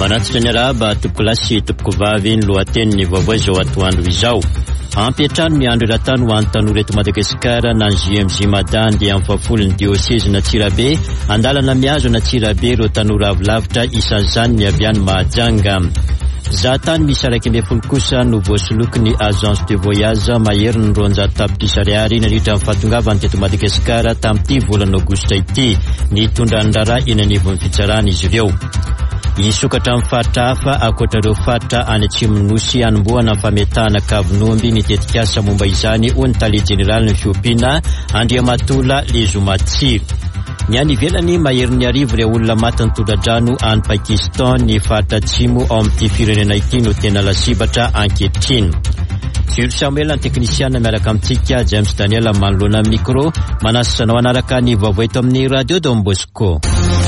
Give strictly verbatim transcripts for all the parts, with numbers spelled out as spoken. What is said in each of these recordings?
Manatsitra ny araba topoko lasy topoko vavy ny lohateny vaovao izao atoandro izao. Ampiatrano miandro eratany ho an'ny tanora eto Madagasikara na J M J Mada andeha amin'ny fafolo ny dioseze na Tsirabe, andalana mihazo na Tsirabe ireo tanora avilavitra isan'izany ny avy any Mahajanga. Zahatany misy araiky ambin'ny folo kosa no voasoloky ny agence de voyage mahery ny roanjato tapitrisa ariary nandritra amin'ny fahatongavany teto Madagasikara tamin'ity volana Aogositra ity. Nitondra ny raharaha eny anivon'ny fitsarana izy ireo. Isokatra amin'ny faritra hafa ankoatrareo faritra any Atsimonosy anombohana amin'ny fametahana kavinomby ny tetikasa momba izany ho ny tale jeneraly ny fiompiana Andriamatola Lezomatsy. Ny any ivelany mahery ny arivo ireo olona maty nitondra-drano any Pakistan ny faritra atsimo ao amin'ity firenena ity no tena lasibatra ankehitriny. Jules Samuel ny teknisiana miaraka amintsika James Daniel manoloana micro manasanao anaraka ny vaovao eto amin'ny Radio Don Bosco.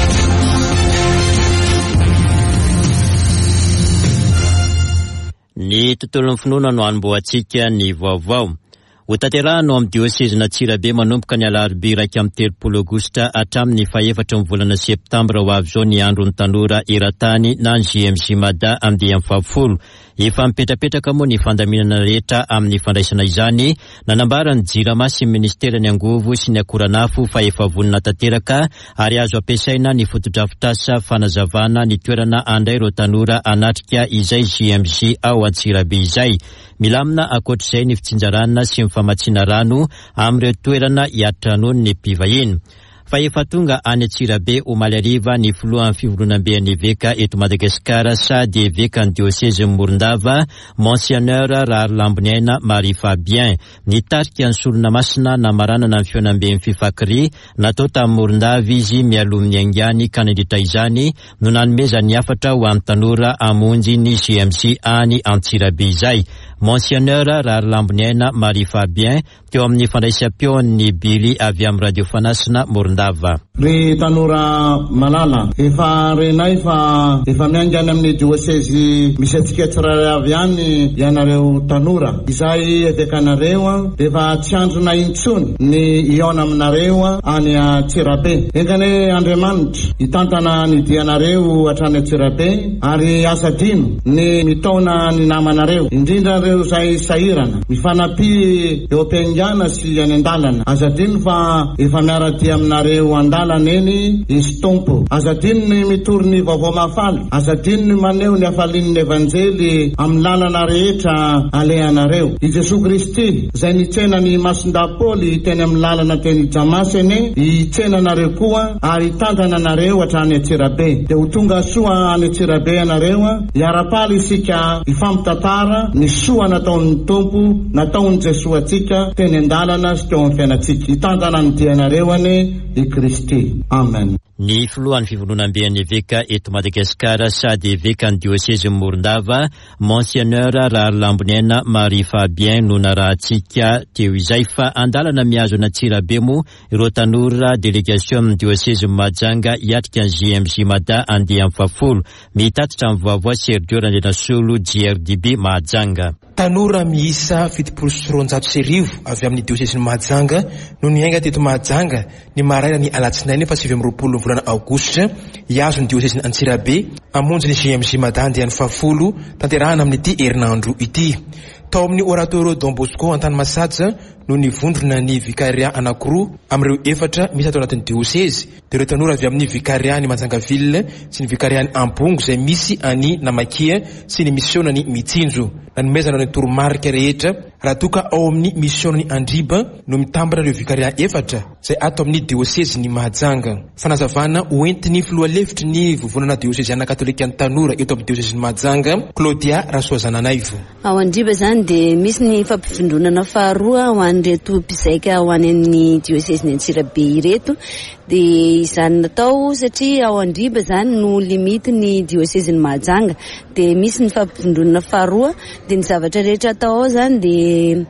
Ny tontolon'ny finoana no anomboantsika ny vaovao. Ho tanterahana amin'ny dioseze na Tsirabe manomboka ny alarobia iraika amin'ny telopolo Aogositra hatramin'ny fahaefatra ny volana Septambra ho avy izao ny andron'ny tanora eratany na ny J M J Mada andeha amin'ny fahafolo. Efa mipetrapetraka moa ny fandaminana rehetra amin'ny fandraisana izany, nanambara ny JIRAMA sy ny ministera ny angovo sy ny akoranafo fa efa vonona tanteraka ary azo ampiasaina ny fotodrafitrasa fanazavana ny toerana andray ireo tanora anatrika izay J M J ao an-Tsirabe izay. Milamina ankoatr'izay ny fitsinjarana sy ny famatsiana rano amin'ireo toerana hiatranony ny mpivahiny. Fa efa tonga any Tsirabe omaly ariva ny filohan'ny fivolonam-bean'ny eveka eto Madagasikara sady eveka ny dioseze Morondava Monseigneur Rary Lamboniaina Marie Fabien nitarika ny solonamasina namaranana ny feonam-ben'ny fifakiry natao tamin'ny Morondava izy mialoha amin'ny aingany ka nandritra izany no nanomeza ny afatra ho amin'ny tanora amonjy ny J M J any an-Tsirabe izay. Monseigneur Rary Lamboniaina Marie Fabien teo amin'ny fandraisam-peon'ny Bily avy amin'ny radio fanasina Morondava. Ry tanora malala, efa renay fa efa miangany amin'ny dioseze misy atsika tsirairay avy any ianareo tanora. Izay edekanareo efa tsy androna intsony ny iona aminareo any a Tsirabe. Engane Andriamanitra hitantana ny dianareo hatrany a Tsirabe ary asa dino ny mitaona ny namanareo indrindra reo zay sahirana mifanampy eo am-piaingana sy any andalana. Asa dino fa efa miaradia aminareo andalana eny izy tompo. Asa dino ny mitoro ny vaovao mahafaly. Asa dino ny maneho ny hafalin'ny evanjely amin'ny lalana rehetra alehanareo. I Jesu Kristy zay nitsena ny mason-dapoly teny amin'ny lalana teny Damaseny hitsena nareo koa ary hitantana nareo hatrany Tsirabe. De ho tonga soa any Tsirabe anareo hiara-paly isika ifampitatara ny soa nataon'ny tompo nataon'ny Jesu atsika teny andalana sy teo amin'ny fiainatsika. Hitantana ny dianareo any i Kristy. Amen. Ny filohan'ny fivolonam-bean'ny eveka eto Madagasikara sady eveka ny dioseze Morondava Monseigneur Rary Lamboniaina Marie Fabien no narahantsika teo izay fa andalana mihazo na Tsirabe mo ireo tanora delegation amin'ny dioseze Mahajanga hiatrika ny J M J Mada andeha amin'ny fafolo. Mitatitra amin'ny vaovao Sergio Randenasolo J R D B Mahajanga. Tanora miisa fitopolo sy roanjato sy arivo avy amin'ny dioseze Mahajanga no niainga teto Mahajanga ny maraina ny alatsinainy fa sivy amby roapolo volana Aogositra hiazo ny dioseze Antsirabe amonjy ny J M J Mada andeha amin'ny fafolo tanterahana amin'ity herinandro ity. Tao amin'ny Oratoire Don Bosco Antanimasaja no nivondrona ny vikaria anankiroa amin'ireo efatra misy ato anatin'ny dioseze dia ireo tanora avy amin'ny vikaria ny Manjangaville sy ny vikaria ny Ambongo izay misy any Namakia sy ny misionany Mitsinjo. Nanomezana ny toromarika rehetra raha toka ao amin'ny misionany Andriba no mitambana ireo vikaria efatra izay ato amin'ny dioseze ny Mahajanga. Fanazavana hoentiny filoha lefitry ny vovonana dioseziana katolika ny tanora eto amin'ny dioseze ny Mahajanga Claudia Rasoazananaivo. Ao Andriba zany dia misy ny fampifindronana faharoa ho an'ireto mpizaika ho any amin'ny dioseze ny Antsirabe ireto. Dia izany natao satria ao Andriba zany no limity ny dioseze ny Mahajanga. Dia misy ny fampifindronana faharoa dia ny zavatra rehetra atao ao zany dia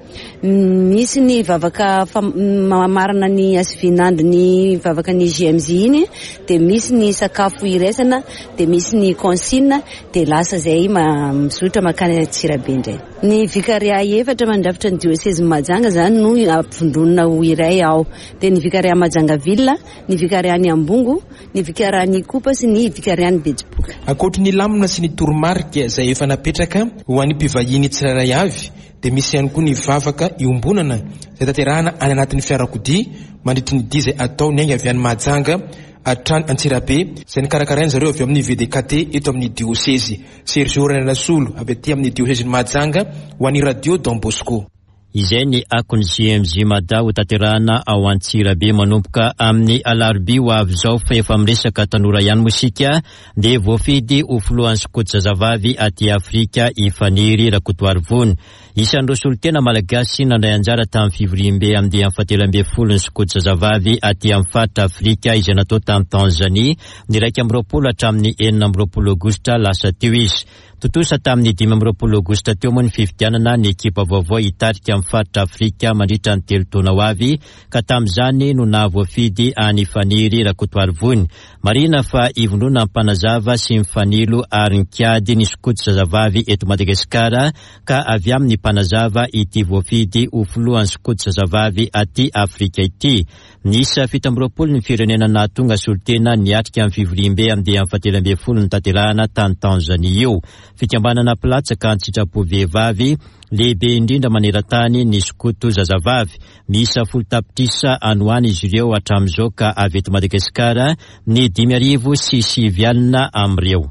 misy ny vavaka marana ny asivinandro ny vavaka ny J M J iny, dia misy ny sakafo iraisana, dia misy ny consigne, dia lasa zay mizotra makany Tsirabe indray. Ny vikaria efatra mandrafitra ny diocèse Mahajanga zany no ampifondronina ho iray ao. Dia ny vikaria Majangaville, ny vikaria ny Ambongo, ny vikaria ny Kopa sy ny vikaria ny Betsiboka. Ankoatra ny lamina sy ny toromarika izay efa napetraka ho an'ny mpivahiny tsirairay avy, dia misy ihany koa ny vavaka iombonana izay tanterahana any anatin'ny fiarakodia mandritry ny dia izay atao ny aingana avy any Mahajanga atrany Antsirabe izay nikarakaraina zareo avy amin'ny V D K T eto amin'ny diocèse. Sergio Renasolo avy aty amin'ny diocèse Mahajanga ho an'ny radio Don Bosco. Izay ny akony J M J Mada ho tanterahana ao Antsirabe manomboka amin'ny alarobia ho avy zao fa efa miresaka tanora ihany mosika dia voafidy ho filohan'ny skoto zazavavy aty Afrika ifaniry Rakotoarivony. Isan'ireo solotena malagasy nandray anjara tamin'ny fivoriam-be amin'ny fahatelo amby folo ny skoto zazavavy aty amin'ny faritra Afrika izay natao tamin'ny Tanzania ny iraika amby roapolo hatramin'ny enina amby roapolo Aogositra lasa teo izy. Totosa tamin'ny dimy amby roapolo Aogositra teo moa ny fifidianana ny ekipa vaovao hitarika amin'ny faritra Afrika mandritra ny telo taona ho avy ka tamin'izany no nahavoafidy any Ifaniry Rakotoarivony. Marina fa ivondrona ampanazava sy mifanilo ary nikiady ny skoto zazavavy eto Madagasikara ka avy amin'ny mpanazava ity voafidy ho filohan'ny skoto zazavavy aty Afrika ity. Nisa fito amby roapolo ny firenena nahatonga solotena niatrika amin'ny fivoriam-be amin'ny fahatelo amby folo ny tanterahana tany Tanzania io. Fikambanana pilatsaka ny sitrapo vehivavy lehibe indrindra maneran-tany ny skoto zazavavy. Misa folo tapitrisa anoany izy ireo hatramin'izao ka avy eto Madagasikara ny dimy arivo sy sivy alina amin'ireo.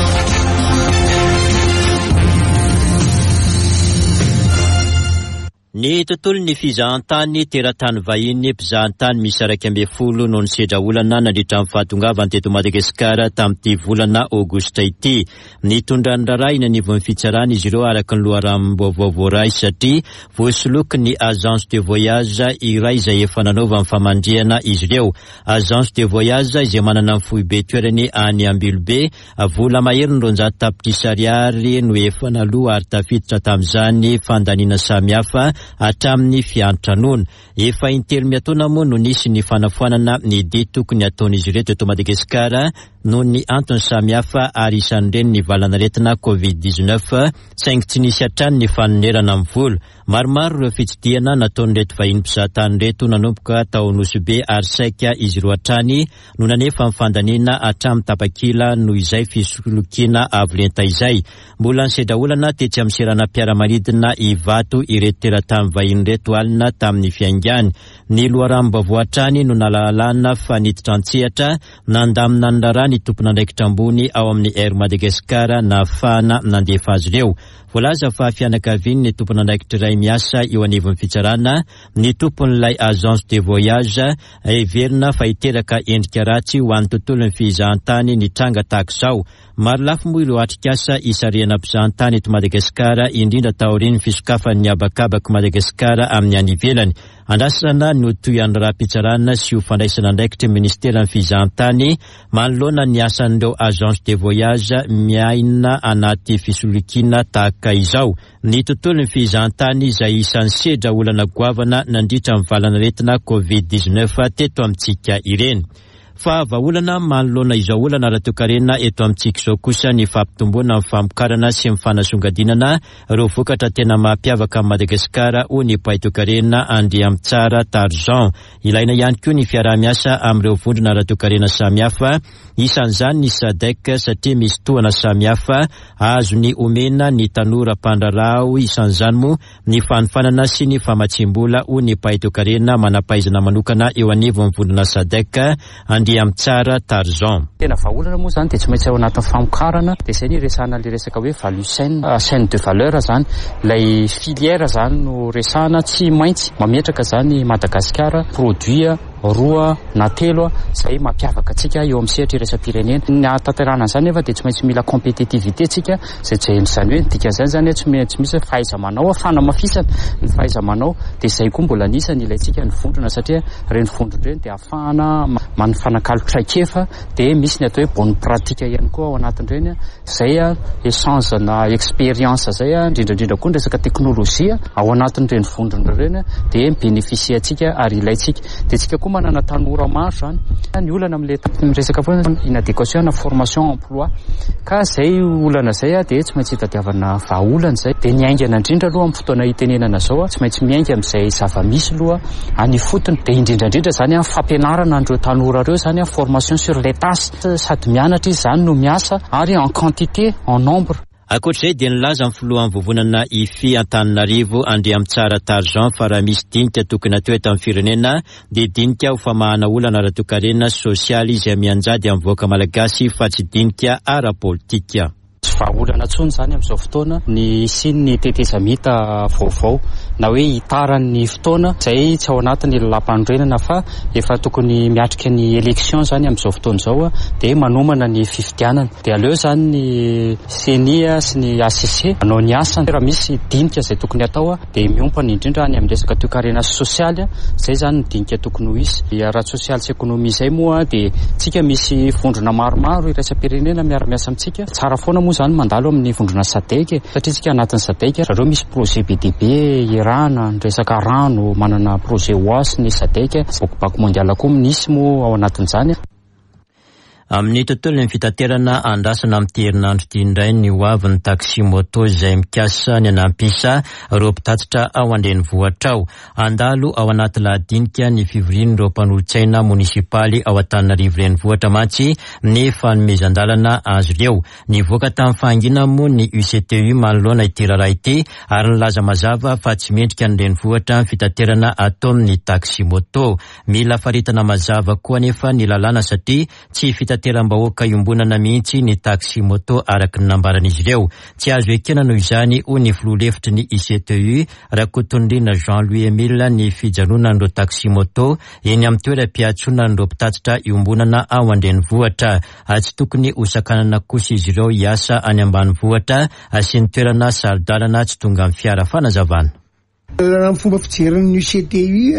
Ny tontolo ny fizahantany teratany vahiny mpizahantany misy araky amby folo no nisedra olana nandritra amin'ny fahatongavany teto Madagasikara tamin'ity volana Aogositra ity. Nitondra ny rarahina ny vao fitsarana izy ireo araka ny loharam-baovao ray satria voasoloky ny agence de voyage iray izay efa nanaova amin'ny famandriana izy ireo. Agence de voyage izay manana ny foibe toerany any Ambilobe, vola mahery ny roanjato tapitrisa ariary no efa naloa ary tafiditra tamin'izany fandaniana samihafa hatramin'ny fiantranoana. Efa intelo miataona moa no nisy ny fanafoanana ny dia tokony ataon'izy ireo teto Madagasikara no ny antony samihafa ary isan'ireny ny valanaretina covid dix-neuf saingy tsy nisy hatrany ny fanonerana amin'ny volo. Maromaro ireo fitsidiana nataon'ireto vahiny mpizahatany reto nanomboka tao Nosbe ary saika izy roa hatrany no nanefa mifandaniana hatramin'ny tapakila no izay fisolokiana avolenta izay. Mbola nisedra olana tetsy amin'ny seranam-piaramaridina Ivato ireto teratany vahiny reto alina tamin'ny fiaingany. Ny loharam-baovao hatrany no nalalana fa niditra an-tsehatra nandamina ny rara ny tompon'andraikitra ambony ao amin'ny Air Madagasikara na ahafahana nandefa azy ireo. Voalaza fa fianakaviany ny tompon'andraikitra iray miasa eo anivon'ny fitsarana, ny tompon'ilay agence de voyage everina fa hiteraka endrika ratsy ho an'ny tontolon'ny fizahantany ny tranga tahaka izao. Maro lafo moa ireo atrikasa isariana mpizahantany eto Madagasikara indrindra taorian'ny fisokafan'ny abakabaka Madagasikara amin'ny any ivelany. Andrasana no toyan'ny raha-pitsarana sy ho fandraisana andraikitra ministeran'ny fizahantany manoloana ny asan'ireo agence de voyage miaina anaty fisolokiana tahaka izao. Ny tontolon'ny fizahantany izay isan'ny sedra olana goavana nandritra amin'ny valanaretina covid dix-neuf teto amintsika ireny. Fa vaolana manoloana izao olana raha toekarena eto amintsika izao kosa ny fampitomboana amin'ny famokarana sy mifanasongadinana ireo vokatra tena mampiavaka Madagasikara ho ny paitokarena Andriamitsara Tarzan. Ilaina ihany koa ny fiaraha-miasa amin'ireo vondrona raha toekarena samihafa, isan'izany ny SADC satria misy tohana samihafa azo ny omena ny tanora mpandrarao, isan'izany moa ny fanofanana sy ny famatsimbola ho ny paitokarena manampaizana manokana eo anivon'ny vondrona SADC Andriamitsara Tarzan. Tena vaolana moa zany dia tsy maintsy ao anatin'ny famokarana dia izay ny resahana le resaka hoe value chaîne, chaîne de valeur zany, ilay filière zany no resahana tsy maintsy mametraka zany Madagasikara produit roa na telo izay mampiavaka antsika eo amin'ny sehatra iraisam-pirenena. Ny ahatanterana zany nefa dia tsy maintsy mila compétitivité tsika izay jen'izany hoe dikan'izany zany tsy maintsy misy fahaiza-manao afana mafisana ny fahaiza-manao dia izay koa mbola anisany ilaintsika ny vondrona satria reny vondrona ireny dia afahana manifanakalo traikefa dia misy ny atao hoe bonne pratique ihany koa ao anatin'ireny izay échange na expérience zay indrindrandrindra koa ny resaka teknôlôjia ao anatin'ireny vondrona ireny dia mibénéficie antsika ary ilaintsika dia tsika koa manana tanora maro zany ny olana amin'le resaka foana inadéquation na formation emploi ka zay olana zay a dia tsy maintsy hitadiavana vahaolana zay dia ny aingana indrindra aloha amin'ny fotoana hitenenana zao a tsy maintsy miainga amin'izay zava-misy aloha any fotony dia indrindrandrindra zany a fampianarana andreo tanora reo zany a formation sur les tâches sady mianatra izy zany no miasa ary en quantité en nombre. Ankoatr'izay dia nilaza amin'ny filohan'ny vovonana I F I Antananarivo Andrea Mitsara Tarjan fa raha misy dinika tokony atao eto amin'ny firenena dia dinika ho famahana olana ara-toekarena sosialy izay mianjady amin'ny voaka malagasy fa tsy dinika ara-politika. Tsy vahaolana tsony zany amin'izao fotoana ny siny ny tetezamita vaovao na hoe hitaran'ny fotoana izay tsy ao anatin'ny lalam-pandrenana fa efa tokony miatrika ny élection zany amin'izao fotoana izao a dia manomana ny fifidianana dia aleo zany ny C N I a sy ny A C C anao ny asany raha misy dinika izay tokony atao a dia miompana indrindra any amin'ny resaka toe-karena sosialy a izay zany ny dinika tokony ho isy ara sosialy sy ekonomia izay moa dia tsika misy vondrona maromaro iraisam-pirenena miara-miasa amintsika tsara foana zany mandalo amin'ny vondrona sadek satria tsika anatin'ny sadek zareo misy projet B D B irana ny resaka rano manana projet oas ny sadek bokobaky mondial koa misy moa ao anatin'izany. Amin'ny tontolon'ny fitaterana andrasana amin'ny herinandro ity indray ny hoavin'ny taxi moto izay mikasa ny anampisa ireo mpitatitra ao andrenivohitra ao. Andalo ao anaty lahadinika ny fivorian'ireo mpanolontsaina munisipaly ao Antananarivo renivohitra mantsy ny fanomezan-dalana azy ireo. Nivoaka tamin'ny fahangina moa ny U C T U manoloana ity raharaha ity ary nilaza mazava fa tsy mendrika ny renivohitra ny fitaterana atao amin'ny taxi moto. Mila faritana mazava koa nefa ny lalàna satria tsy fitateram-bahoaka iombonana mihitsy ny taxi moto araka ny nambaran'izy ireo. Tsy azo ekena noho izany ho ny filoha-hevitry ny U C T U Rakotondrina Jean-Louis Emile ny fijanonan'ireo taxi moto eny amin'ny toeram-piatsonan'ireo mpitatitra iombonana ao andrenivohitra. Tsy tokony hosakanana kosa izy ireo hiasa any ambanivohitra sy ny toerana sarodalana tsy tonga amin'ny fiara fanazavana. Raha fomba fijeran'ny U C T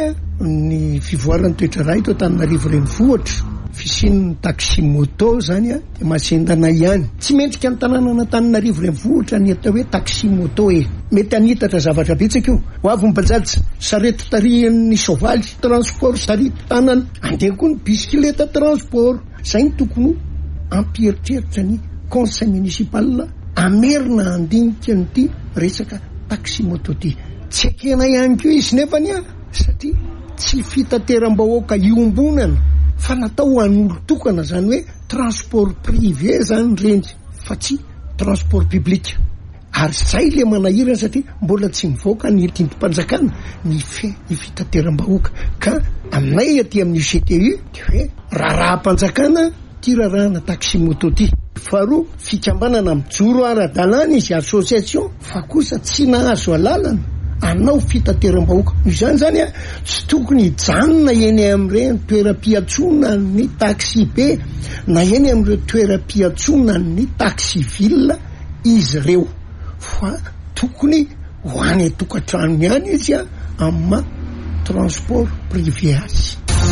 U ny fivoaran'ny toetra ray to Antananarivo renivohitra fisin'ny taxi moto zany a dia masendana ihany tsy mendrika ny tanàna Antananarivo renivohitra ny atao hoe taxi moto e mety anitatra zavatra betsaka io ho avy ny bajaja sarety tarihan'ny soavaly transport sarety tanana andeha koa ny bisikileta transport zay ny tokony ampieritreritra ny conseil municipal amerina andinika nyity resaka taxi moto ty tsy ekena ihany koa izy nefany a satria tsy fitateram-bahoaka iombonana fa natao ho an'olo tokana zany hoe transport privé zany reny fa tsy transport public ary zay le manahirana satria mbola tsy mivoaka ny tintom-panjakana ny fe ny fitateram-bahoaka ka aminay aty amin'ny U C T U dia hoe raharaham-panjakana ty rarahana taxi moto ty faharoa fikambanana mijoro ara-dalàna izy association fa kosa tsy nahazo alalana anao fitateram-bahoaka izany zany a tsy tokony hijanona eny amin'ireny toeram-piatsonana ny taxi be na eny amin'ireo toeram-piatsonana ny taxi ville izy ireo fa tokony ho any tokantrano ihany izy a amin'ny transport privé azy.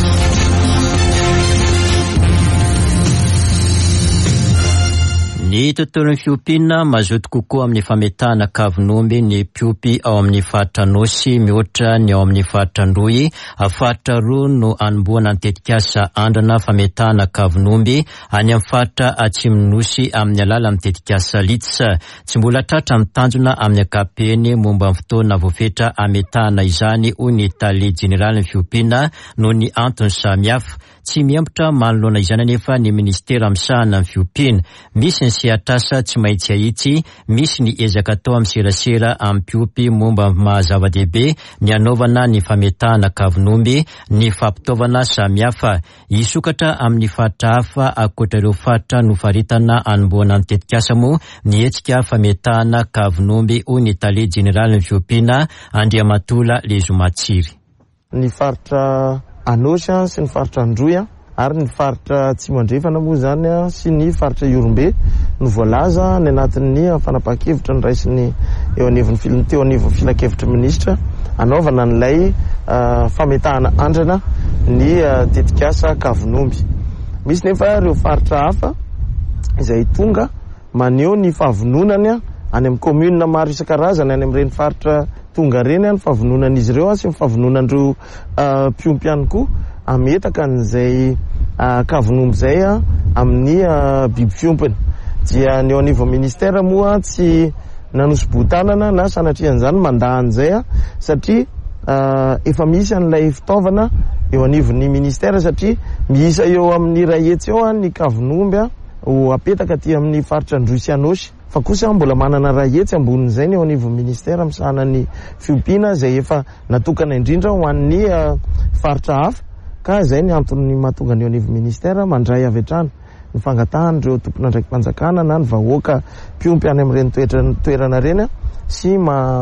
Ny tontolon'ny fiompiana mazoto kokoa amin'ny fametahana kavinomby ny mpiopy ao amin'ny faritra Nosy mihoatra ny ao amin'ny faritra Androy. Faritra roa no anomboana ny tetikasa andrana fametahana kavinomby any amin'ny faritra Atsimo Nosy amin'ny alala amin'ny tetikasa Litsa. Tsy mbola tratra mitanjona amin'ny ankapobeny momba ny fotoana voafetra ametahana izany ho ny tale jeneraly ny fiompiana noho ny antony samihafa. Tsy miambotra manoloana izany anefa ny ministera misahana amin'ny fiompiana. Misy ny sehatrasa tsy maintsy ahitsy, misy ny ezaka atao amin'ny serasera amin'ny mpiopy momba mahazava-dehibe ny anaovana ny fametahana kavinomby, ny fampitaovana samihafa. Hisokatra amin'ny faritra hafa ankoatra ireo faritra nofaritana anomboana ny tetikasa moa ny hetsika fametahana kavinomby ho ny tale jeneraly ny fiompiana Andriamatola Lezomatsiry. Ny faritra Anosy sy ny faritra Androy ary ny faritra Atsimo Andrefana moa zany sy ny faritra Iorombe no voalaza ny anatin'ny fanapahan-kevitra ny raisiny eo anivon'ny teo anivon'ny filan-kevitra ministra anaovana n'ilay uh, fametahana andrana ny uh, tetikasa kavinomby. Misy nefa ireo faritra hafa izay tonga maneho ny fahavononany any amin'ny commune maro isan-karazany any amin'ireny faritra tonga reny ny fahavononan'izy ireo sy ny fahavononan'ireo uh, mpiompy ihany koa ametaka n'izay kavon'omby zay amin'ny biby fiompiny. Dia ny ao niveau ministère moa tsy nanosy-botanana na sanatrian'izany mandahan'izay satria efa misy an'ilay fitaovana eo anivon'ny ministère satria miisa eo amin'ny ray hetsy eo ny kavon'omby ho apetaka aty amin'ny faritra Androy Anosy. Fa kosa mbola manana ray hetsy ambonin'izay ny eo anivon'ny ministère misahana ny fiompiana zay efa natokana indrindra ho an'ny faritra hafa, ka zay ny antony mahatonga ny eo anivon'ny ministère mandray avy hatrany ny fangatahana ireo tompona ndraiky mpanjakana na ny vahoaka mpiompy any amin'ireny toerana reny sy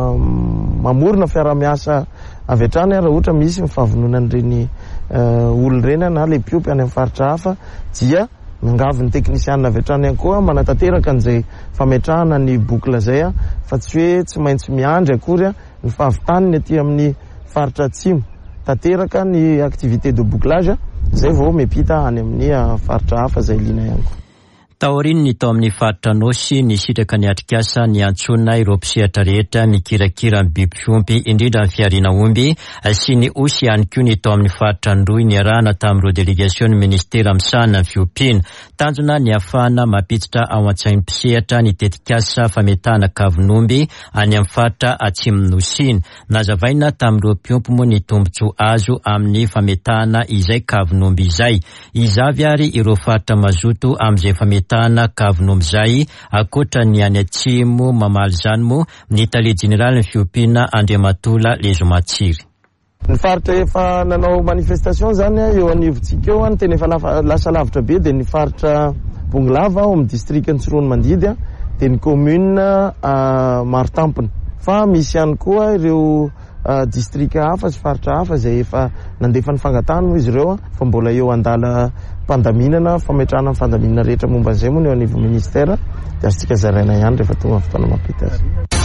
mamorona fiara-miasa avy hatrany raha ohatra misy mifavonona an'ireny olona reny na le mpiompy any amin'ny faritra hafa, dia mangavy ny teknisianina avy hatrany ihany koa manatanteraka an'izay fametrahana ny bokla zay fa tsy hoe tsy maintsy miandry akory ny fahavitaniny aty amin'ny faritra atsimo, tanteraka ny activité de bouclage zay vao mepita any amin'ny faritra hafa zay liana ihany koa. Taoriny tao amin'ny faritra Anosy ny sitraka ny atrikasa ny antsona ireo mpisehatra rehetra mikirakira ny biby fiompy indrindra ny fiarina omby sy ny osy ihany koa ny tao amin'ny faritra Androy ny arahana tamin'ireo delegation ny ministera misahana ny fiompiana. Tanjona ny afahana mampiditra ao an-tsain'ny mpisehatra ny tetikasa fametahana kavon'omby any amin'ny faritra Atsimo Nosiny. Nazavaina tamin'ireo mpiompy moa ny tombotsoa azo amin'ny fametahana izay kavon'omby izay. Izavy ary ireo faritra mazoto amin'izay fametahana tana kavon'omby zay akoatra ny any Atsimo mamaly zany moa ny tale general ny fiompiana Andriamatola Lezomatsiry. Ny faritra efa nanao manifestation zany eo anivontsika eo ny tena efa lasa lavitra be dia ny faritra Bonglava ao amin'ny district ny Tsirony Mandidy dia ny commune Martampona. Fa misy ihany koa ireo district hafa sy faritra hafa zay efa nandefa ny fangatahana moa izy ireo fa mbola eo andala mpandaminana fametrahana ny fandaminana rehetra momba an'izay moa ny eo anivon'ny ministère dia azontsika zaraina ihany rehefa tonga fotoana mampita azy.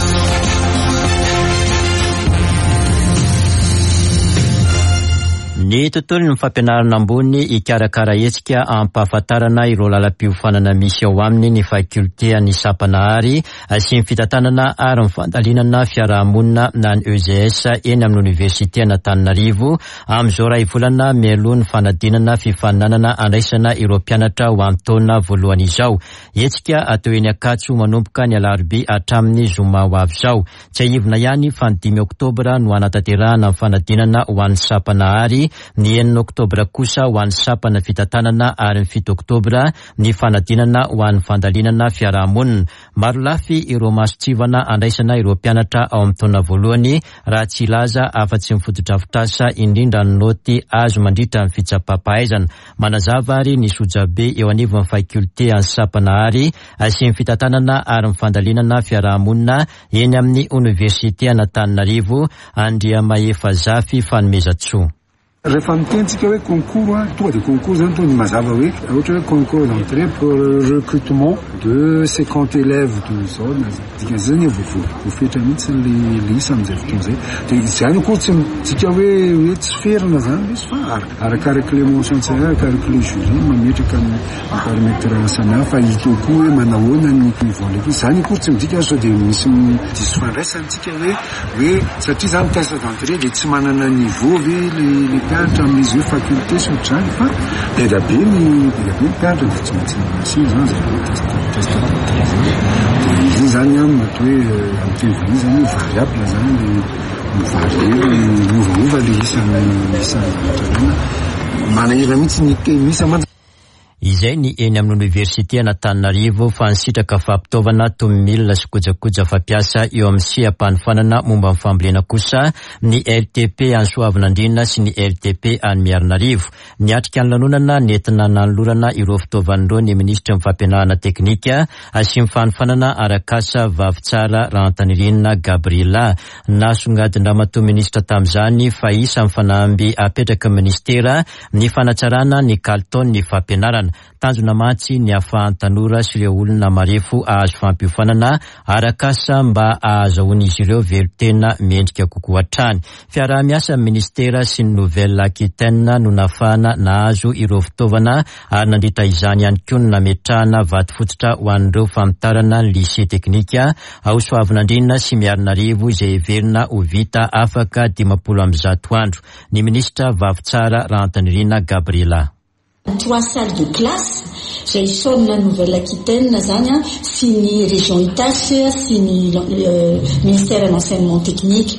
Ny tontolo ny fampianarana ambony ikarakara hetsika ampahafantarana ireo lalam-piofanana misy ao aminy ny fakulté ny Sapanahary sy ny fitantanana ary ny fandalinana fiarahamonina na ny E G S eny amin'ny université Antananarivo amin'izao ray volana mialoha ny fanadinana fifaninanana andraisana ireo mpianatra ho amin'ny taona voalohany izao. Hetsika atao eny Ankatso manomboka ny alarobia hatramin'ny zoma ho avy izao. Tsy ahivona ihany fa ny dimy oktobra no anatanterahana ny fanadinana ho an'ny Sapanahary, ny enina oktobra kosa ho an'ny sapana fitantanana ary ny fito oktobra ny fanadinana ho an'ny fandalinana fiarahamonina. Maro lafy ireo masotsivana andraisana ireo mpianatra ao amin'ny taona voalohany raha tsy ilaza afa-tsy mifotodrafitrasa indrindra ny noty azo mandritra ny fitsapam-pahaizana. Manazava ary ny sojabe eo anivon'ny fakulté any Sapanahary sy ny fitantanana ary ny fandalinana fiarahamonina eny amin'ny université Antananarivo Andriamaefa Zafy fanomezan-tsoa. Rehefa mitentsika hoe concours, tonga dia concours zany tonga mazava hoe ohatra hoe concours d'entrée pour le recrutement de cinquante élèves de zone dika zany voafetra mihitsy le lisa amin'izay fotoana zay. Dia zany koa tsy tsika hoe hoe tsy ferina zany izy fa arakaraka le mention arakaraka le jury mametraka amin'ny paramètre samihafa fa hitao koa hoe manahoana ny niveau ndraiky zany koa tsy midika sao dia misy diso fandraisantsika hoe hoe satria zany test d'entrée dia tsy manana niveau ve le pianatra amin'izy hoe faculté sy ohatrany fa ela be ny ela be ny pianatra dia tsy maintsy masina zany zay test d'entrée zany. Dia izy zany a mato hoe amin'ny teny vahiny zany variable zany le varie miovaova le isan'ny isan'ny zavatra manahira mihitsy ny misy amanja. Izay ny eny amin'ny université Antananarivo fa nisitraka fampitaovana tomomilina sy kojakoja fampiasa eo amin'ny siam-panofanana momba amin'ny fambolena kosa ny L T P any Soavinandrina sy ny L T P any Miarinarivo. Niatrika ny lanonana nentina nanolorana ireo fitaovan'ireo ny ministra fampianarana teknika sy ny fanofanana arakasa vavitsara Rantanirina Gabriela. Nasongadin-dramatoa ministra tamin'izany fa isa ny fanamby apetraka ministera ny fanatsarana ny kalitao ny fampianarana. tanjona matsy ny ahafahan'ny tanora sy ireo olona marefo ahazo fampiofanana arakasa mba ahazahoana izy ireo velotena mendrika kokoa hatrany. Fiaraha-miasa ministera sy ny Nouvelle-Aquitaine no nafana nahazo ireo fitaovana ary nandritra izany ihany koa no nametrahana vato fototra ho an'ireo famotarana ny lycée teknika ao Soavinandrina sy Miarinarivo izay heverina ho vita afaka dimampolo amby zato andro. Ny ministra Vavitsara Rantanirina Gabriela. Trois salles de classe izay isaorina Nouvelle-Aquitaine zany a sy ny région Itache sy ny ministère de l'enseignement technique.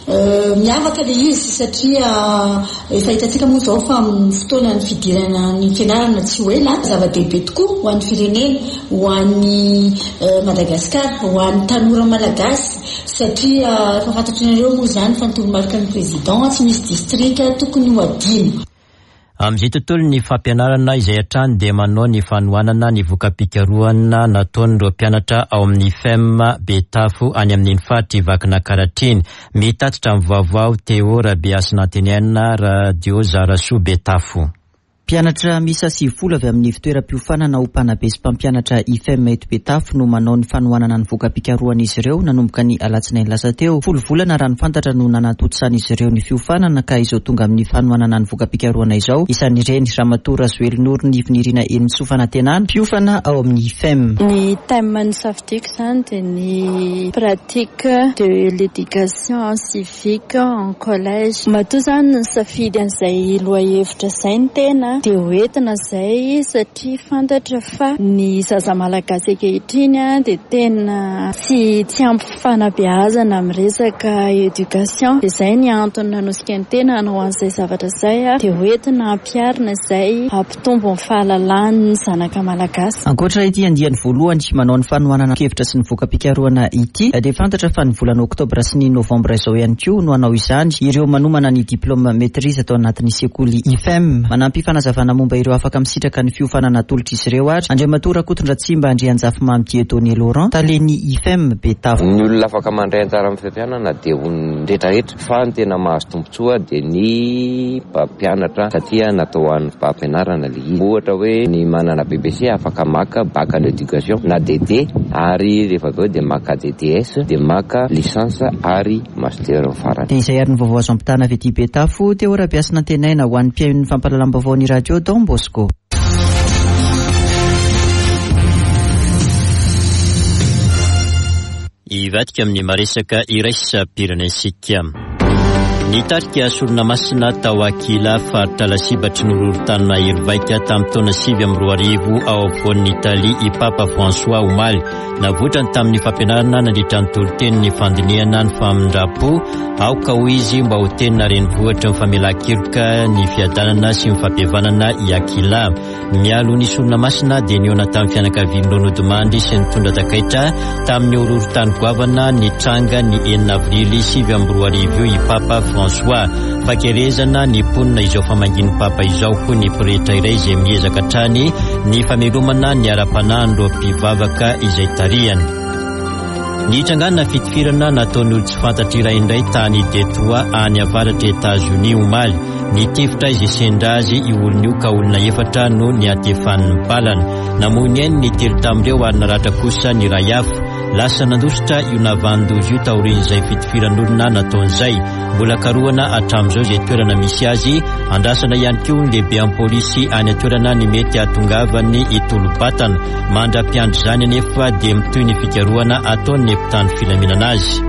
Miavaka le izy satria efa hitantsika moa zao fa amin'ny fotoana ny fidirana ny fianarana tsy hoe la zava-dehibe tokoa ho an'ny firenena, ho an'ny Madagasikara, ho an'ny tanora malagasy satria efa fantatrareo moa zany fa nitoromarika ny président tsy misy distrika tokony ho adino. Amin'izay tontolo ny fampianarana izay hatrany dia manao ny fanohanana ny voka-pikarohana nataon'ireo mpianatra ao amin'ny F E M Betafo any amin'ny faritra Vakina Karatriny. Mitatitra amin'ny vaovao Teo Rabeasina Anteniana Radio Zarasoa Betafo. Mpianatra misa sivifolo avy amin'ny fitoeram-piofanana ho mpanabe sy mpampianatra I F E M eto Betafo no manao ny fanohanana ny voka-pikarohana izy ireo nanomboka ny alatsinainy lasa teo. Folo volana raha ny fantatra no nanatotosana izy ireo ny fiofanana ka izao tonga amin'ny fanohanana ny voka-pikarohana izao. Isan'ireny Ramatoa Razoelinoro ny Nirina Enitsofana Tenana mpiofana ao amin'ny I F E M. Ny thème nisafidiako zany dia ny pratique de l'éducation civique en collège. Matoa zany nisafidy an'izay loha-hevitra izay ny tena dia hoentina izay satria fantatra fa ny zaza malagasy ankehitriny dia tena tsy tsy ampy fanabeazana amin'ny resaka éducation. Dia izay ny antony nanosika ny tena hanao an'izay zavatra izay dia hoentina ampiarina izay hampitombo ny fahalalan'ny zanaka malagasy. Ankoatra ity andiany voalohany manao ny fanohanana kevitra sy ny voka-pikarohana ity dia fantatra fa ny volana Oktobra sy ny Novambra izao ihany koa no hanao izany ireo manomana ny diplôme maîtrise atao anatin'ny sekoly I F E M. Manampy fanazavana momba ireo afaka misitraka ny fiofanana tolotra izy ireo ary Andriamatora Rakotondratsimba Andrianjafy Mamy Tony Laurent taleny I F E M Betafo. Ny olona afaka mandray anjara amin'ny fampianana dia ny rehetrarehetra fa ny tena mahazo tombontsoa dia ny mpampianatra satria natao an'ny mpampianarana le izy. Ohatra hoe ny manana B B C afaka maka bac en éducation na D D ary rehefa aveo dia maka D D S dia maka licence ary master farany. Dia izay ary ny vaovao azo ampitana avy ety Betafo Teo Rabeasina Antenaina ho an'ny mpiain'ny fampahalalam-baovao ny radio Don Bosco. Ivadika amin'ny maresaka iraisam-pirenensika. Nitarika sorona masina tao Akila faritra Lasibatry ny horohoron-tanana Ilovaika tamin'ny taona sivy amby roa arivo ao afovoan'ny Italia i Papa François Omaly. Navotrany tamin'ny fampianarana nandritra ny toloteny ny fandinihana ny famindrapo ao ka ho izy mba ho tena renivohitra ny famelan-keloka ny fiadanana sy ny fampihavanana i Akila. Mialo ny sorona masina dia niona tamin'ny fianakavian'ny Ronodimandry sy ny tondra takaitra tamin'ny horohoron-tany goavana ny tranga ny enina avrily sivy amby roa arivo i Papa François. Fakerezana ny ponina izao famanginy Papa izao koa ny pretra iray izay miezaka trany ny famelomana ny ara-panandro mpivavaka izay tariany. Ny trangana fitifirana nataony olo tsy fantatra iray indray tany Detroit any avaratra Etats-Unis Omaly. Ny tifitra izay sendra azy io olona io ka olona efatra no ny atefan'ny balana. Namoy eny ny telo tamin'ireo ary naratra kosa ny ray hafa. Lasa nandositra io navandozy io taorin'izay fitifiran'olona nataon'izay. Mbola karohana hatramin'izao izay toerana misy azy. Andrasana ihany koa ny lehibe amin'ny pôlisy any toerana ny mety hatongavany itolo-batana. Mandra-piandry izany anefa dia mitoy ny fikarohana ataon'ny mpitandro filaminana azy.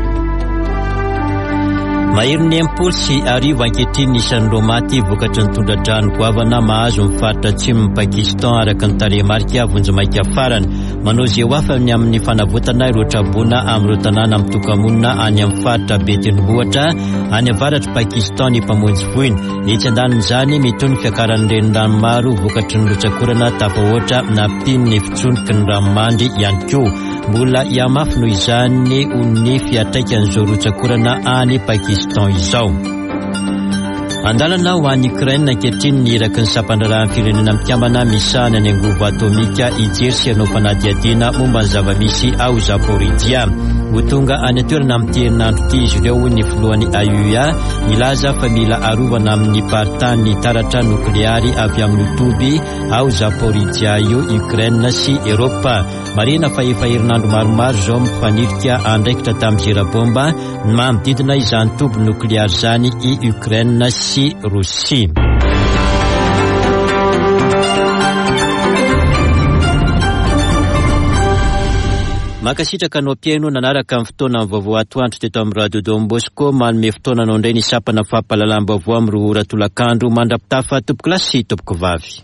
Mahery ny enimpolo sy arivo ankehitriny isan'ireo maty vokatry ny tondra-drano goavana mahazo ny faritra atsimon'ny Pakistan araka ny tarehimarika vonjemaika farany. Manao izay ho afany amin'ny fanavotana ireo trabona amin'ireo tanàna amin'ny tokamonina any amin'ny faritra Betenobohatra any avaratra Pakistan ny mpamonjy voiny. Etsy andanin'izany mitoy ny fiakaran'ny renirano maro vokatry ny lotsakorana tafahoatra nampiny ny fitsoniky ny ranomandry ihany koa. Mbola hiamafy noho izany ny fiatraikan'izao lotsakorana any Pakistan izao. Andalana ho an'ny Ukraine ankehitriny ny iraky ny sampandrarahan'ny firenena mikambana misahana ny angovo atomika ijery sy anao fanadihadiana momba ny zava-misy ao Zaporizhia. Ho tonga any atoerana amin'ny herinandro ity izy ireo ny filohan'ny A U A milaza fa mila arovana amin'ny paritany taratra nukleary avy amin'ny toby ao Zaporizhia io Ukraine sy Europa. Marina fa efa herinandro maromaro zao mifanirika andraikitra tamin'ny zera-bomba manodidina izany toby nukleary zany i Ukraine sy Russia. Makasitraka no pieno nanaraka amin'ny fotoana amin'ny vaovao atoandro teto amin'ny Radio Don Bosco manome fotoana anao indray ny sapana fampahalalam-baovao amin'ny roa ora tolakandro mandrapitafa tompoko lasy tompoko vavy.